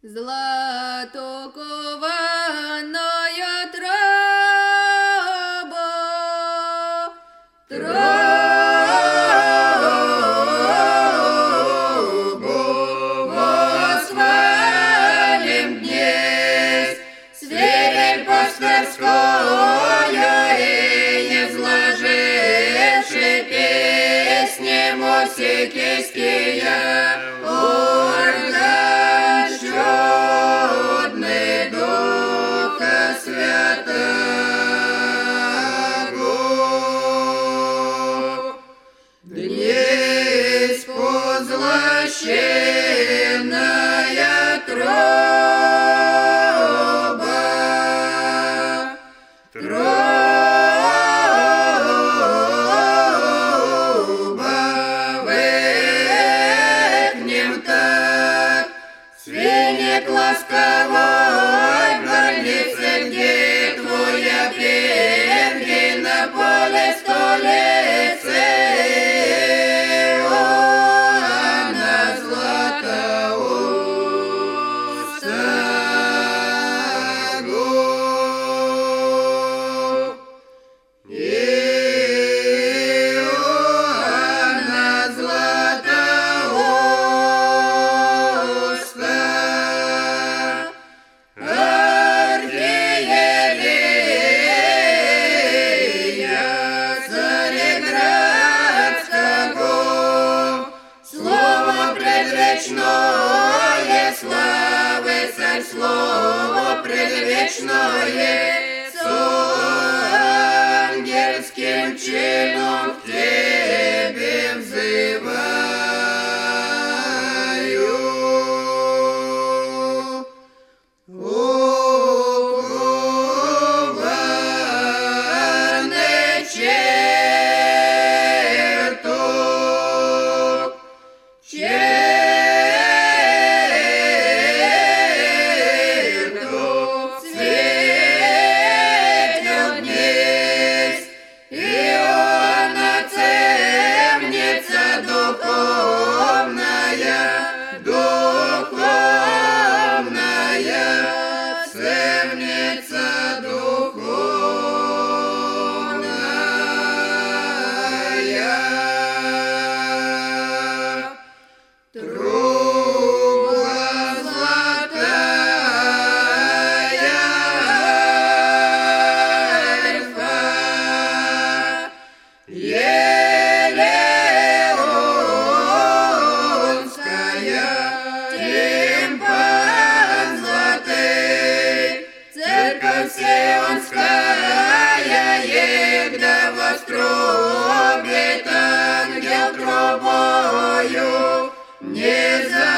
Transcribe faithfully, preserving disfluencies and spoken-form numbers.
Златокованная троба, трубу восхвалим днесь, свирель пастырскую и изложивши песни мусикийские, орган чудный Духа Святого. Днесь позлощенная труба, труба выкнем так, свинек ласковой в горнице, где твоя перги на поле столицы. Она Златоустого. Иоанна Златоуста, архиерея Цареградского, слово предвечное, славы царь, слово предвечное, с ангельским чином к тебе взываю. Укованный чертог, чертог светил днесь, Иоанна церница духовная, духовная, церница духовная. Труба золотая Альфа, Елеонская, тимпан золотый, церковь сионская, егда вострубит ангел трубою, не за